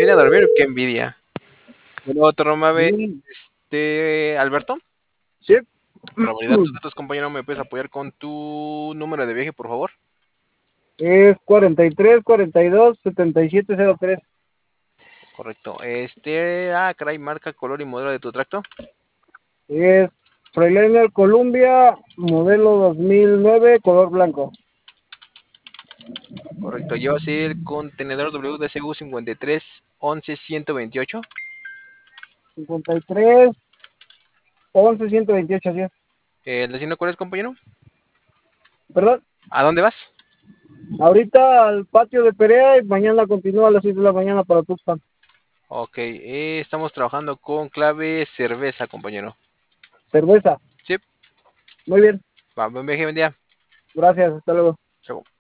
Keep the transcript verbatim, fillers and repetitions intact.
sin ir a dormir, qué envidia. Bueno, otro Mave, Bien. este, Alberto, Sí. para validar tus datos, compañero, ¿me puedes apoyar con tu número de viaje, por favor? Es cuarenta y tres, cuarenta y dos, setenta y siete cero tres. Correcto. Este, ah, caray, marca, color y modelo de tu tracto. Es Freightliner Columbia, modelo dos mil nueve, color blanco. Correcto. Lleva así el contenedor W D C U cincuenta y tres once ciento veintiocho. cincuenta y tres, once, ciento veintiocho, así es. ¿El destino cuál es, compañero? ¿Perdón? ¿A dónde vas? Ahorita al patio de Perea y mañana continúa a las seis de la mañana para Tuxpan. Ok, eh, estamos trabajando con clave cerveza, compañero. Cerveza. Sí, Muy bien. va, buen viaje, buen día. Gracias. Hasta luego. Chau.